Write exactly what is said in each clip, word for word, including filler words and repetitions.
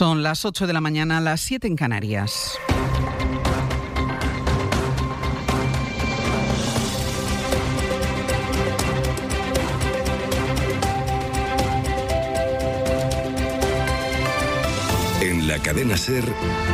Son las ocho de la mañana, las siete en Canarias. En la cadena SER,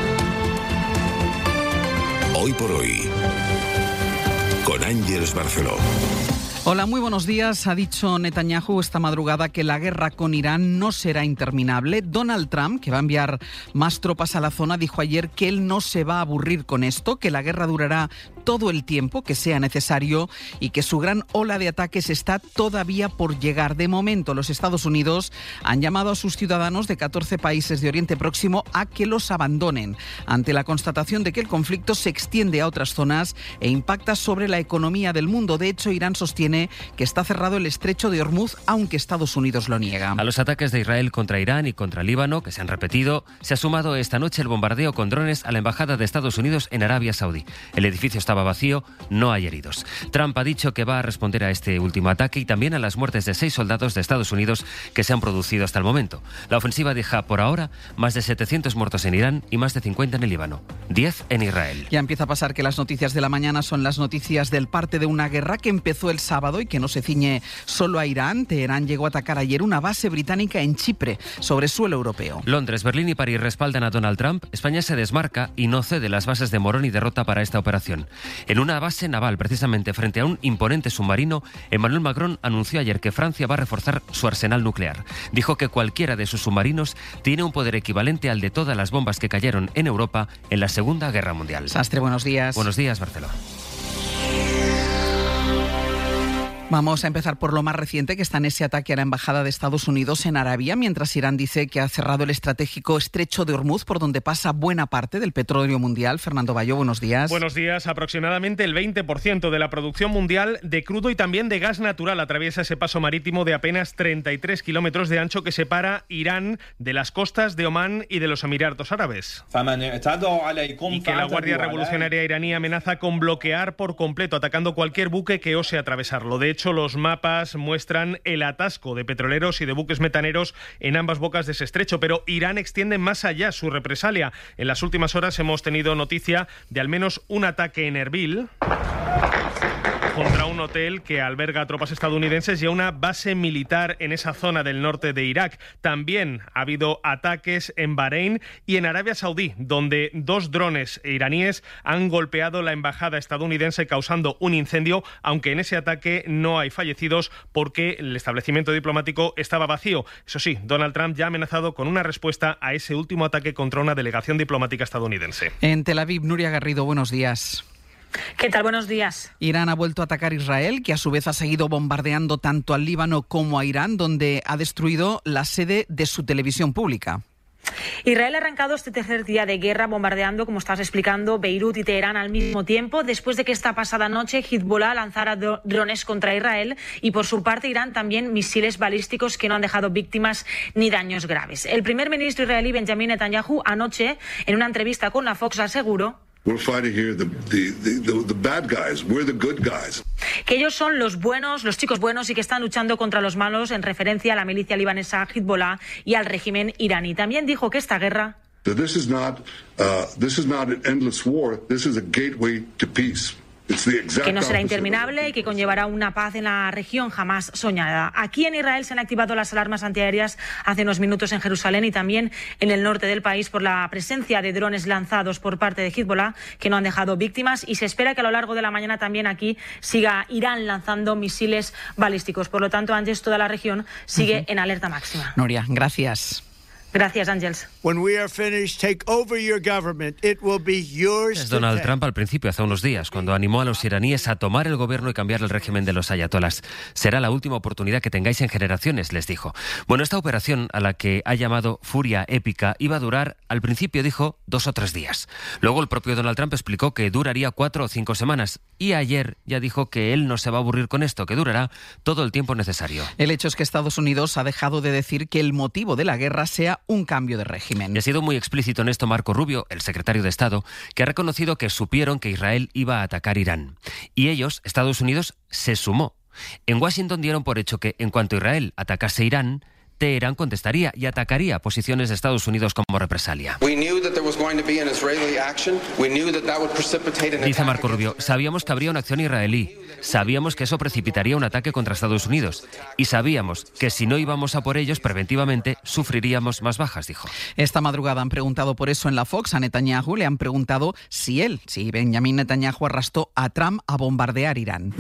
Hoy por Hoy, con Ángeles Barceló. Hola, muy buenos días. Ha dicho Netanyahu esta madrugada que la guerra con Irán no será interminable. Donald Trump, que va a enviar más tropas a la zona, dijo ayer que él no se va a aburrir con esto, que la guerra durará todo el tiempo que sea necesario y que su gran ola de ataques está todavía por llegar. De momento, los Estados Unidos han llamado a sus ciudadanos de catorce países de Oriente Próximo a que los abandonen, ante la constatación de que el conflicto se extiende a otras zonas e impacta sobre la economía del mundo. De hecho, Irán sostiene que está cerrado el estrecho de Hormuz, aunque Estados Unidos lo niega. A los ataques de Israel contra Irán y contra Líbano, que se han repetido, se ha sumado esta noche el bombardeo con drones a la embajada de Estados Unidos en Arabia Saudí. El edificio estaba vacío, no hay heridos. Trump ha dicho que va a responder a este último ataque y también a las muertes de seis soldados de Estados Unidos que se han producido hasta el momento. La ofensiva deja por ahora más de setecientos muertos en Irán y más de cincuenta en el Líbano, diez en Israel. Ya empieza a pasar que las noticias de la mañana son las noticias del parte de una guerra que empezó el sábado y que no se ciñe solo a Irán. Teherán llegó a atacar ayer una base británica en Chipre, sobre suelo europeo. Londres, Berlín y París respaldan a Donald Trump. España se desmarca y no cede las bases de Morón y de Rota para esta operación. En una base naval, precisamente frente a un imponente submarino, Emmanuel Macron anunció ayer que Francia va a reforzar su arsenal nuclear. Dijo que cualquiera de sus submarinos tiene un poder equivalente al de todas las bombas que cayeron en Europa en la Segunda Guerra Mundial. Sastre, buenos días. Buenos días, Barcelona. Vamos a empezar por lo más reciente, que está en ese ataque a la embajada de Estados Unidos en Arabia, mientras Irán dice que ha cerrado el estratégico estrecho de Hormuz, por donde pasa buena parte del petróleo mundial. Fernando Bayo, buenos días. Buenos días. Aproximadamente el veinte por ciento de la producción mundial de crudo y también de gas natural atraviesa ese paso marítimo de apenas treinta y tres kilómetros de ancho que separa Irán de las costas de Omán y de los Emiratos Árabes. Y que la Guardia Revolucionaria iraní amenaza con bloquear por completo, atacando cualquier buque que ose atravesarlo. De hecho, los mapas muestran el atasco de petroleros y de buques metaneros en ambas bocas de ese estrecho, pero Irán extiende más allá su represalia. En las últimas horas hemos tenido noticia de al menos un ataque en Erbil contra un hotel que alberga a tropas estadounidenses y a una base militar en esa zona del norte de Irak. También ha habido ataques en Bahrein y en Arabia Saudí, donde dos drones iraníes han golpeado la embajada estadounidense causando un incendio, aunque en ese ataque no hay fallecidos porque el establecimiento diplomático estaba vacío. Eso sí, Donald Trump ya ha amenazado con una respuesta a ese último ataque contra una delegación diplomática estadounidense. En Tel Aviv, Nuria Garrido, buenos días. ¿Qué tal? Buenos días. Irán ha vuelto a atacar Israel, que a su vez ha seguido bombardeando tanto al Líbano como a Irán, donde ha destruido la sede de su televisión pública. Israel ha arrancado este tercer día de guerra bombardeando, como estás explicando, Beirut y Teherán al mismo tiempo, después de que esta pasada noche Hezbollah lanzara drones contra Israel y por su parte Irán también misiles balísticos que no han dejado víctimas ni daños graves. El primer ministro israelí Benjamin Netanyahu anoche, en una entrevista con la Fox, aseguró que ellos son los buenos, los chicos buenos y que están luchando contra los malos, en referencia a la milicia libanesa Hezbollah y al régimen iraní. También dijo que esta guerra que no será interminable y que conllevará una paz en la región jamás soñada. Aquí en Israel se han activado las alarmas antiaéreas hace unos minutos en Jerusalén y también en el norte del país por la presencia de drones lanzados por parte de Hezbollah que no han dejado víctimas, y se espera que a lo largo de la mañana también aquí siga Irán lanzando misiles balísticos. Por lo tanto, antes toda la región sigue uh-huh. en alerta máxima. Nuria, gracias. Gracias, Ángels. Es Donald Trump al principio, hace unos días, cuando animó a los iraníes a tomar el gobierno y cambiar el régimen de los ayatolás. Será la última oportunidad que tengáis en generaciones, les dijo. Bueno, esta operación, a la que ha llamado Furia Épica, iba a durar, al principio dijo, dos o tres días. Luego el propio Donald Trump explicó que duraría cuatro o cinco semanas. Y ayer ya dijo que él no se va a aburrir con esto, que durará todo el tiempo necesario. El hecho es que Estados Unidos ha dejado de decir que el motivo de la guerra sea un cambio de régimen. Y ha sido muy explícito en esto Marco Rubio, el secretario de Estado, que ha reconocido que supieron que Israel iba a atacar Irán. Y ellos, Estados Unidos, se sumó. En Washington dieron por hecho que, en cuanto Israel atacase Irán, Teherán contestaría y atacaría posiciones de Estados Unidos como represalia. Dice Marco Rubio, sabíamos que habría una acción israelí, sabíamos que eso precipitaría un ataque contra Estados Unidos y sabíamos que si no íbamos a por ellos preventivamente sufriríamos más bajas, dijo. Esta madrugada han preguntado por eso en la Fox a Netanyahu, le han preguntado si él, si Benjamin Netanyahu arrastró a Trump a bombardear Irán.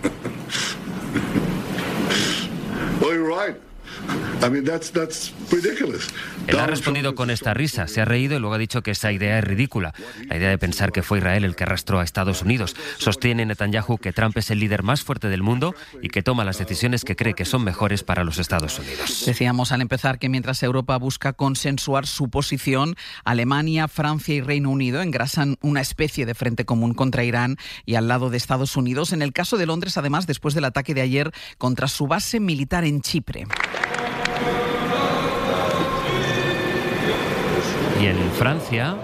I mean, that's, that's ridiculous. Él ha respondido con esta risa, se ha reído y luego ha dicho que esa idea es ridícula. La idea de pensar que fue Israel el que arrastró a Estados Unidos. Sostiene Netanyahu que Trump es el líder más fuerte del mundo y que toma las decisiones que cree que son mejores para los Estados Unidos. Decíamos al empezar que mientras Europa busca consensuar su posición, Alemania, Francia y Reino Unido engrasan una especie de frente común contra Irán y al lado de Estados Unidos. En el caso de Londres, además, después del ataque de ayer contra su base militar en Chipre. Y en Francia,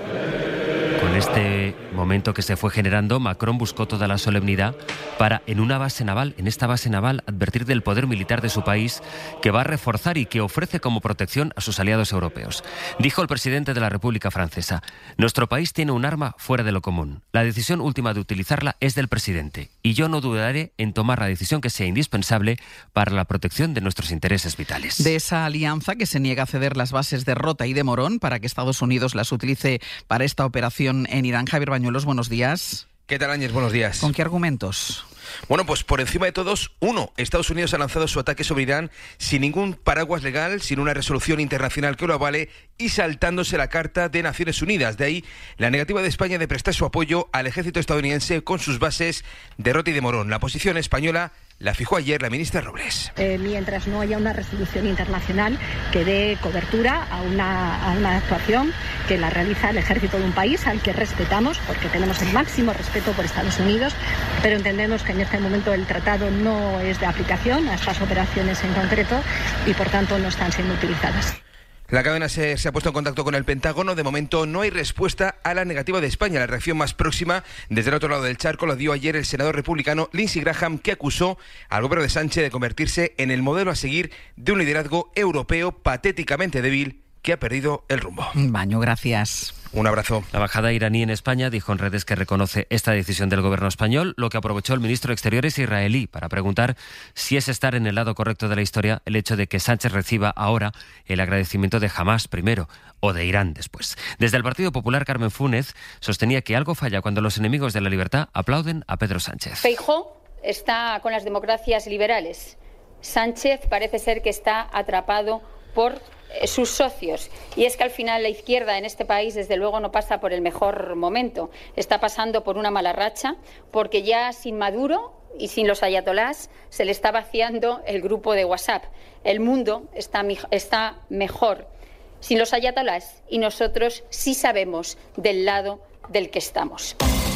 con este momento que se fue generando, Macron buscó toda la solemnidad para, en una base naval, en esta base naval, advertir del poder militar de su país que va a reforzar y que ofrece como protección a sus aliados europeos. Dijo el presidente de la República Francesa: nuestro país tiene un arma fuera de lo común. La decisión última de utilizarla es del presidente y yo no dudaré en tomar la decisión que sea indispensable para la protección de nuestros intereses vitales. De esa alianza que se niega a ceder las bases de Rota y de Morón para que Estados Unidos las utilice para esta operación en Irán. Javier Bañuelos, buenos días. ¿Qué tal, Áñez? Buenos días. ¿Con qué argumentos? Bueno, pues por encima de todos, uno, Estados Unidos ha lanzado su ataque sobre Irán sin ningún paraguas legal, sin una resolución internacional que lo avale y saltándose la Carta de Naciones Unidas. De ahí la negativa de España de prestar su apoyo al ejército estadounidense con sus bases de Rota y de Morón. La posición española la fijó ayer la ministra Robles. Eh, mientras no haya una resolución internacional que dé cobertura a una, a una actuación que la realiza el ejército de un país al que respetamos, porque tenemos el máximo respeto por Estados Unidos, pero entendemos que en este momento el tratado no es de aplicación a estas operaciones en concreto y por tanto no están siendo utilizadas. La cadena SER se ha puesto en contacto con el Pentágono. De momento no hay respuesta a la negativa de España. La reacción más próxima desde el otro lado del charco la dio ayer el senador republicano Lindsey Graham, que acusó al gobierno de Sánchez de convertirse en el modelo a seguir de un liderazgo europeo patéticamente débil que ha perdido el rumbo. Baño, gracias. Un abrazo. La embajada iraní en España dijo en redes que reconoce esta decisión del gobierno español, lo que aprovechó el ministro de Exteriores israelí para preguntar si es estar en el lado correcto de la historia el hecho de que Sánchez reciba ahora el agradecimiento de Hamás primero o de Irán después. Desde el Partido Popular, Carmen Fúnez sostenía que algo falla cuando los enemigos de la libertad aplauden a Pedro Sánchez. Feijóo está con las democracias liberales. Sánchez parece ser que está atrapado por sus socios. Y es que al final la izquierda en este país desde luego no pasa por el mejor momento. Está pasando por una mala racha porque ya sin Maduro y sin los ayatolás se le está vaciando el grupo de WhatsApp. El mundo está, está mejor sin los ayatolás y nosotros sí sabemos del lado del que estamos.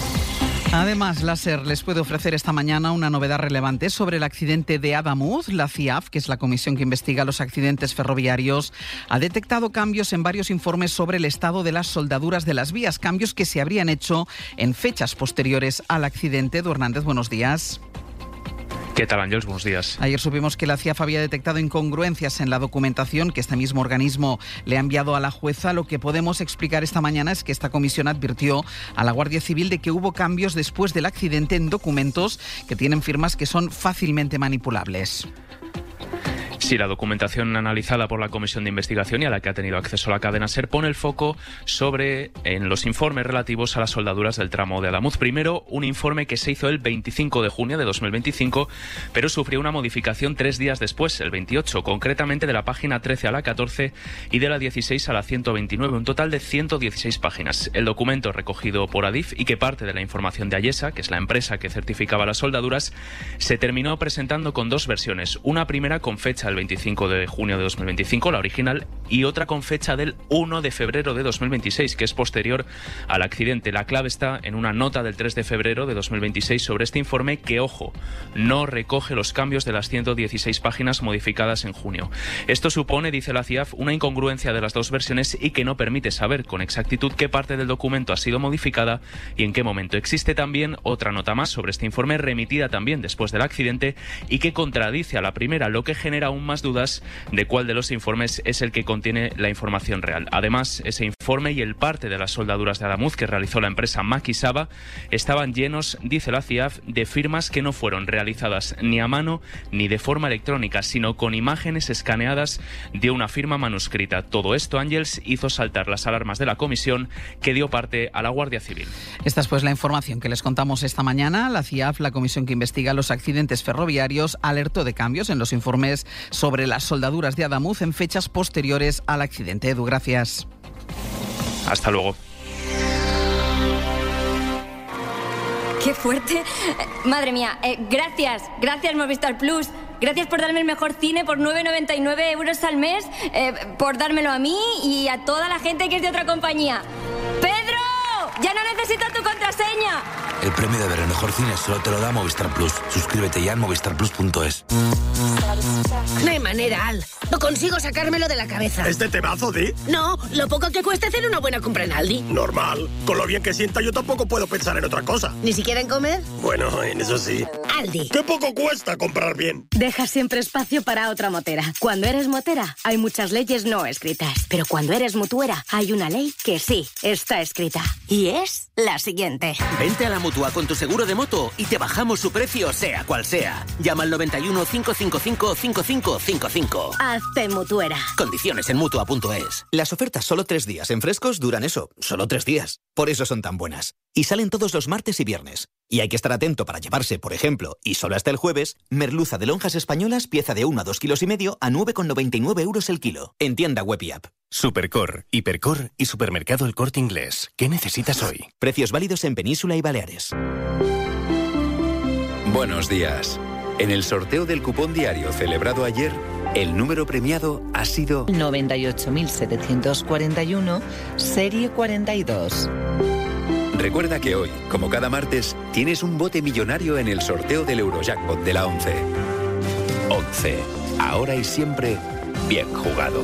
Además, la SER les puede ofrecer esta mañana una novedad relevante sobre el accidente de Adamuz. La C I A F, que es la comisión que investiga los accidentes ferroviarios, ha detectado cambios en varios informes sobre el estado de las soldaduras de las vías, cambios que se habrían hecho en fechas posteriores al accidente. Edu Hernández, buenos días. ¿Qué tal, Ángeles? Buenos días. Ayer supimos que la C I A F había detectado incongruencias en la documentación que este mismo organismo le ha enviado a la jueza. Lo que podemos explicar esta mañana es que esta comisión advirtió a la Guardia Civil de que hubo cambios después del accidente en documentos que tienen firmas que son fácilmente manipulables. Sí, la documentación analizada por la Comisión de Investigación y a la que ha tenido acceso la cadena SER pone el foco sobre en los informes relativos a las soldaduras del tramo de Adamuz. Primero, un informe que se hizo el veinticinco de junio de dos mil veinticinco, pero sufrió una modificación tres días después, el veintiocho, concretamente de la página trece a la catorce y de la dieciséis a la ciento veintinueve, un total de ciento dieciséis páginas. El documento recogido por Adif y que parte de la información de Ayesa, que es la empresa que certificaba las soldaduras, se terminó presentando con dos versiones. Una primera con fecha el veinticinco de junio de dos mil veinticinco, la original, y otra con fecha del uno de febrero de dos mil veintiséis, que es posterior al accidente. La clave está en una nota del tres de febrero de dos mil veintiséis sobre este informe que, ojo, no recoge los cambios de las ciento dieciséis páginas modificadas en junio. Esto supone, dice la C I A F, una incongruencia de las dos versiones y que no permite saber con exactitud qué parte del documento ha sido modificada y en qué momento. Existe también otra nota más sobre este informe remitida también después del accidente y que contradice a la primera, lo que genera un más dudas de cuál de los informes es el que contiene la información real. Además, ese informe y el parte de las soldaduras de Adamuz que realizó la empresa Maquisaba estaban llenos, dice la C I A F, de firmas que no fueron realizadas ni a mano ni de forma electrónica, sino con imágenes escaneadas de una firma manuscrita. Todo esto, Ángels, hizo saltar las alarmas de la comisión que dio parte a la Guardia Civil. Esta es pues la información que les contamos esta mañana. La C I A F, la comisión que investiga los accidentes ferroviarios, alertó de cambios en los informes sobre las soldaduras de Adamuz en fechas posteriores al accidente. Edu, gracias. Hasta luego. ¡Qué fuerte! Madre mía, eh, gracias, gracias Movistar Plus. Gracias por darme el mejor cine por nueve noventa y nueve euros al mes, eh, por dármelo a mí y a toda la gente que es de otra compañía. ¡Pedro! ¡Ya no necesito tu contraseña! El premio de ver el mejor cine solo te lo da Movistar Plus. Suscríbete ya en movistar plus punto es. No hay manera, Al. No consigo sacármelo de la cabeza. ¿Este temazo, Di? No, lo poco que cuesta hacer una buena compra en Aldi. Normal. Con lo bien que sienta, yo tampoco puedo pensar en otra cosa. ¿Ni siquiera en comer? Bueno, en eso sí. Aldi. ¿Qué poco cuesta comprar bien? Deja siempre espacio para otra motera. Cuando eres motera, hay muchas leyes no escritas. Pero cuando eres mutuera, hay una ley que sí está escrita. Y es la siguiente. Vente a la Mutua con tu seguro de moto y te bajamos su precio, sea cual sea. Llama al noventa y uno, cinco cinco cinco, cinco cinco cinco cinco. Hazte mutuera. Condiciones en mutua punto es. Las ofertas solo tres días en Frescos duran eso, solo tres días. Por eso son tan buenas. Y salen todos los martes y viernes. Y hay que estar atento para llevarse, por ejemplo, y solo hasta el jueves, merluza de lonjas españolas, pieza de uno a dos kilos y medio a nueve con noventa y nueve euros el kilo. En tienda web y app. Supercor, Hipercor y Supermercado El Corte Inglés. ¿Qué necesitas hoy? Precios válidos en Península y Baleares. Buenos días. En el sorteo del cupón diario celebrado ayer, el número premiado ha sido noventa y ocho mil setecientos cuarenta y uno, serie cuarenta y dos. Recuerda que hoy, como cada martes, tienes un bote millonario en el sorteo del Eurojackpot de la ONCE. ONCE. Ahora y siempre, bien jugado.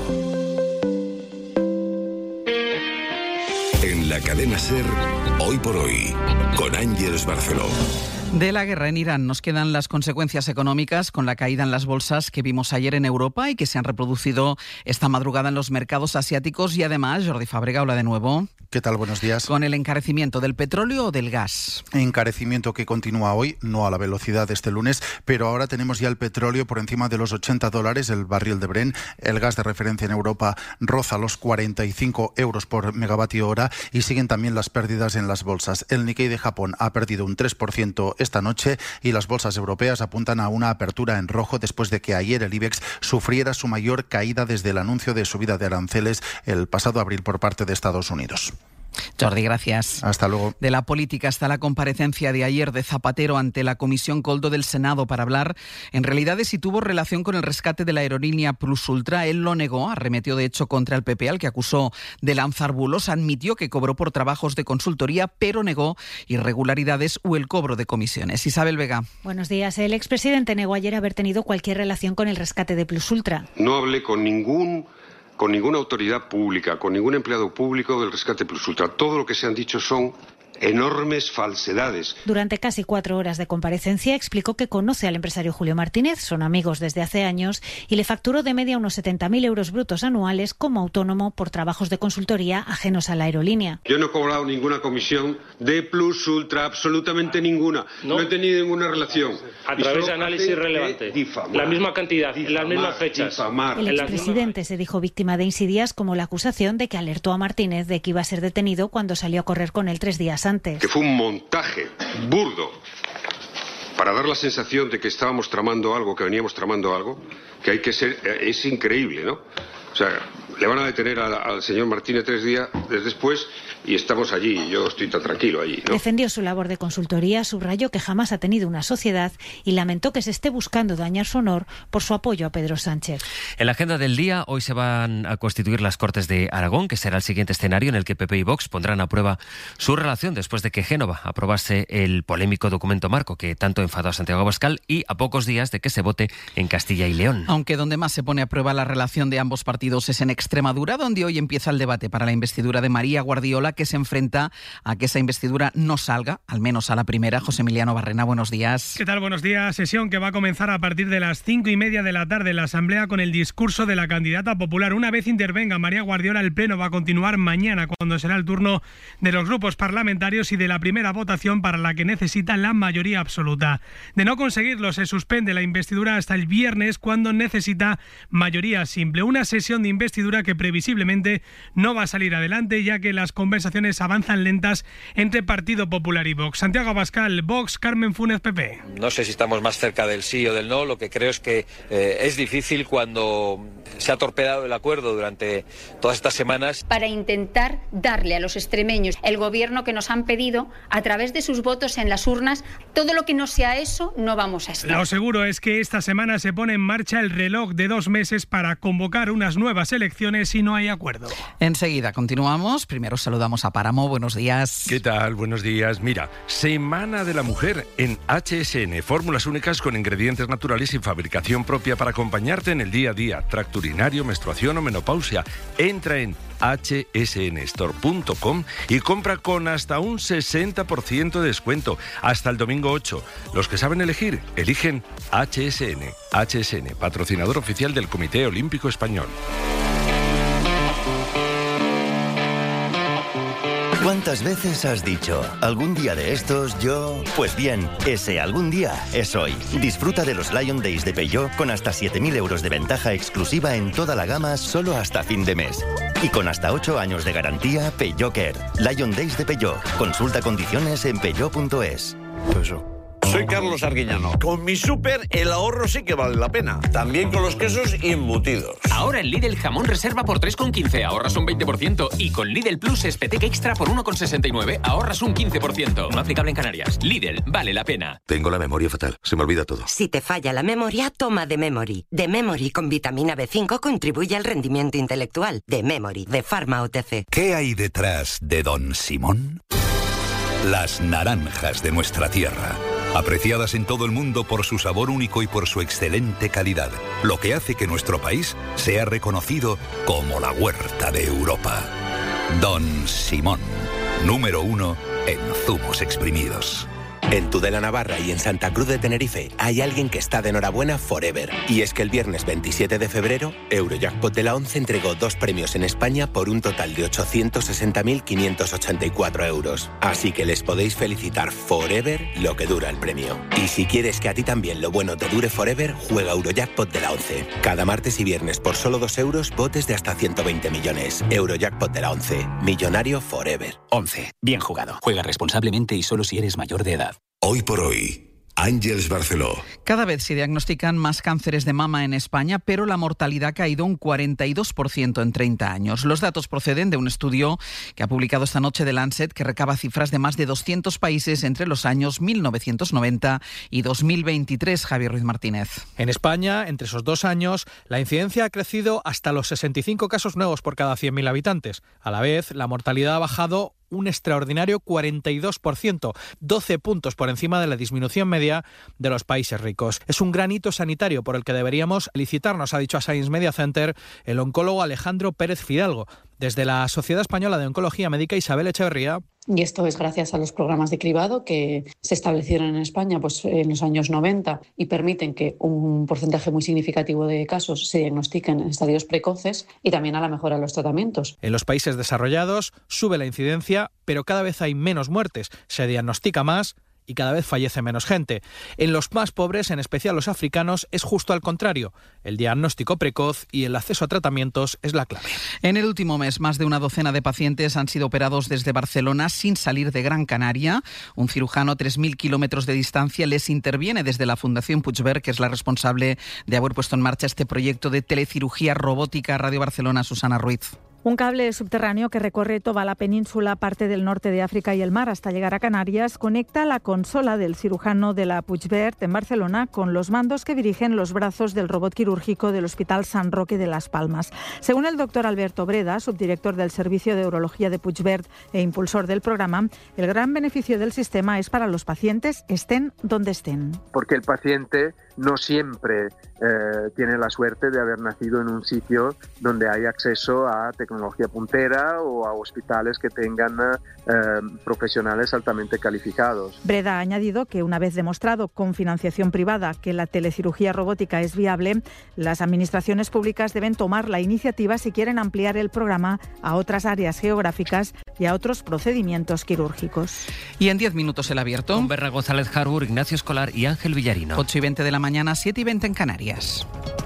En la cadena SER, hoy por hoy, con Ángels Barceló. De la guerra en Irán nos quedan las consecuencias económicas con la caída en las bolsas que vimos ayer en Europa y que se han reproducido esta madrugada en los mercados asiáticos y además, Jordi Fábrega, hola de nuevo. ¿Qué tal? Buenos días. Con el encarecimiento del petróleo o del gas. Encarecimiento que continúa hoy, no a la velocidad de este lunes, pero ahora tenemos ya el petróleo por encima de los ochenta dólares, el barril de Brent. El gas de referencia en Europa roza los cuarenta y cinco euros por megavatio hora y siguen también las pérdidas en las bolsas. El Nikkei de Japón ha perdido un tres por ciento esta noche y las bolsas europeas apuntan a una apertura en rojo después de que ayer el IBEX sufriera su mayor caída desde el anuncio de subida de aranceles el pasado abril por parte de Estados Unidos. Jordi, gracias. Hasta luego. De la política hasta la comparecencia de ayer de Zapatero ante la Comisión Coldo del Senado para hablar en realidad de si tuvo relación con el rescate de la aerolínea Plus Ultra. Él lo negó, arremetió de hecho contra el P P, al que acusó de lanzar bulos, admitió que cobró por trabajos de consultoría, pero negó irregularidades o el cobro de comisiones. Isabel Vega. Buenos días. El expresidente negó ayer haber tenido cualquier relación con el rescate de Plus Ultra. No hablé con ningún... con ninguna autoridad pública, con ningún empleado público del rescate Plus Ultra. Todo lo que se han dicho son enormes falsedades. Durante casi cuatro horas de comparecencia explicó que conoce al empresario Julio Martínez, son amigos desde hace años y le facturó de media unos setenta mil euros brutos anuales como autónomo por trabajos de consultoría ajenos a la aerolínea. Yo no he cobrado ninguna comisión de Plus Ultra, absolutamente ninguna. No, no he tenido ninguna relación. A través de análisis relevante. Difamar, la misma cantidad, difamar, en las mismas fechas. Difamar. El expresidente se dijo víctima de insidias como la acusación de que alertó a Martínez de que iba a ser detenido cuando salió a correr con él tres días antes. Que fue un montaje burdo para dar la sensación de que estábamos tramando algo, que veníamos tramando algo, que hay que ser, es increíble, ¿no? O sea, le van a detener al, al señor Martínez tres días después y estamos allí, yo estoy tan tranquilo allí, ¿no? Defendió su labor de consultoría, subrayó que jamás ha tenido una sociedad y lamentó que se esté buscando dañar su honor por su apoyo a Pedro Sánchez. En la agenda del día, hoy se van a constituir las Cortes de Aragón, que será el siguiente escenario en el que P P y Vox pondrán a prueba su relación después de que Génova aprobase el polémico documento marco que tanto enfadó a Santiago Abascal y a pocos días de que se vote en Castilla y León. Aunque donde más se pone a prueba la relación de ambos partidos debatidos es en Extremadura, donde hoy empieza el debate para la investidura de María Guardiola, que se enfrenta a que esa investidura no salga, al menos a la primera. José Emiliano Barrena, buenos días. ¿Qué tal? Buenos días. Sesión que va a comenzar a partir de las cinco y media de la tarde en la Asamblea con el discurso de la candidata popular. Una vez intervenga María Guardiola, el pleno va a continuar mañana, cuando será el turno de los grupos parlamentarios y de la primera votación, para la que necesita la mayoría absoluta. De no conseguirlo, se suspende la investidura hasta el viernes, cuando necesita mayoría simple. Una sesión de investidura que previsiblemente no va a salir adelante, ya que las conversaciones avanzan lentas entre Partido Popular y Vox. Santiago Abascal, Vox, Carmen Funes, P P. No sé si estamos más cerca del sí o del no. Lo que creo es que eh, es difícil cuando se ha torpedado el acuerdo durante todas estas semanas. Para intentar darle a los extremeños el gobierno que nos han pedido a través de sus votos en las urnas, todo lo que no sea eso, no vamos a estar. Lo seguro es que esta semana se pone en marcha el reloj de dos meses para convocar unas nuevas elecciones si no hay acuerdo. Enseguida continuamos. Primero saludamos a Páramo. Buenos días. ¿Qué tal? Buenos días. Mira, Semana de la Mujer en H S N. Fórmulas únicas con ingredientes naturales y fabricación propia para acompañarte en el día a día. Tracto urinario, menstruación o menopausia. Entra en hache ese ene store punto com y compra con hasta un sesenta por ciento de descuento hasta el domingo ocho. Los que saben elegir, eligen H S N. H S N, patrocinador oficial del Comité Olímpico Español. ¿Cuántas veces has dicho, algún día de estos yo...? Pues bien, ese algún día es hoy. Disfruta de los Lion Days de Peugeot con hasta siete mil euros de ventaja exclusiva en toda la gama solo hasta fin de mes. Y con hasta ocho años de garantía, Peugeot Care. Lion Days de Peugeot. Consulta condiciones en peugeot punto es. Eso. Soy Carlos Arguiñano. Con mi súper el ahorro sí que vale la pena. También con los quesos y embutidos. Ahora en Lidl jamón reserva por tres con quince, ahorras un veinte por ciento. Y con Lidl Plus Espetec Extra por uno con sesenta y nueve, ahorras un quince por ciento. No aplicable en Canarias. Lidl, vale la pena. Tengo la memoria fatal, se me olvida todo. Si te falla la memoria, toma The Memory. The Memory con vitamina B cinco contribuye al rendimiento intelectual. The Memory, de Pharma O T C. ¿Qué hay detrás de Don Simón? Las naranjas de nuestra tierra. Apreciadas en todo el mundo por su sabor único y por su excelente calidad, lo que hace que nuestro país sea reconocido como la huerta de Europa. Don Simón, número uno en zumos exprimidos. En Tudela Navarra y en Santa Cruz de Tenerife hay alguien que está de enhorabuena forever. Y es que el viernes veintisiete de febrero, Eurojackpot de la once entregó dos premios en España por un total de ochocientos sesenta mil quinientos ochenta y cuatro euros. Así que les podéis felicitar forever lo que dura el premio. Y si quieres que a ti también lo bueno te dure forever, juega Eurojackpot de la once. Cada martes y viernes por solo dos euros, botes de hasta ciento veinte millones. Eurojackpot de la once. Millonario forever. once. Bien jugado. Juega responsablemente y solo si eres mayor de edad. Hoy por hoy, Ángeles Barceló. Cada vez se diagnostican más cánceres de mama en España, pero la mortalidad ha caído un cuarenta y dos por ciento en treinta años. Los datos proceden de un estudio que ha publicado esta noche The Lancet, que recaba cifras de más de doscientos países entre los años mil novecientos noventa y dos mil veintitrés. Javier Ruiz Martínez. En España, entre esos dos años, la incidencia ha crecido hasta los sesenta y cinco casos nuevos por cada cien mil habitantes. A la vez, la mortalidad ha bajado un extraordinario cuarenta y dos por ciento, doce puntos por encima de la disminución media de los países ricos. Es un gran hito sanitario por el que deberíamos felicitarnos, ha dicho a Science Media Center el oncólogo Alejandro Pérez Fidalgo. Desde la Sociedad Española de Oncología Médica, Isabel Echeverría. Y esto es gracias a los programas de cribado que se establecieron en España pues, en los años noventa y permiten que un porcentaje muy significativo de casos se diagnostiquen en estadios precoces y también a la mejora de los tratamientos. En los países desarrollados sube la incidencia, pero cada vez hay menos muertes, se diagnostica más y cada vez fallece menos gente. En los más pobres, en especial los africanos, es justo al contrario. El diagnóstico precoz y el acceso a tratamientos es la clave. En el último mes, más de una docena de pacientes han sido operados desde Barcelona sin salir de Gran Canaria. Un cirujano a tres mil kilómetros de distancia les interviene desde la Fundación Puigvert, que es la responsable de haber puesto en marcha este proyecto de telecirugía robótica. Radio Barcelona, Susana Ruiz. Un cable subterráneo que recorre toda la península, parte del norte de África y el mar hasta llegar a Canarias, conecta la consola del cirujano de la Puigvert en Barcelona con los mandos que dirigen los brazos del robot quirúrgico del Hospital San Roque de Las Palmas. Según el doctor Alberto Breda, subdirector del Servicio de Urología de Puigvert e impulsor del programa, el gran beneficio del sistema es para los pacientes, estén donde estén. Porque el paciente no siempre eh, tiene la suerte de haber nacido en un sitio donde hay acceso a tecnología puntera o a hospitales que tengan eh, profesionales altamente calificados. Breda ha añadido que una vez demostrado con financiación privada que la telecirugía robótica es viable, las administraciones públicas deben tomar la iniciativa si quieren ampliar el programa a otras áreas geográficas y a otros procedimientos quirúrgicos. Y en diez minutos el abierto. Con Berra González Harbour, Ignacio Escolar y Ángel Villarino. ocho y veinte de la mañana, siete y veinte en Canarias.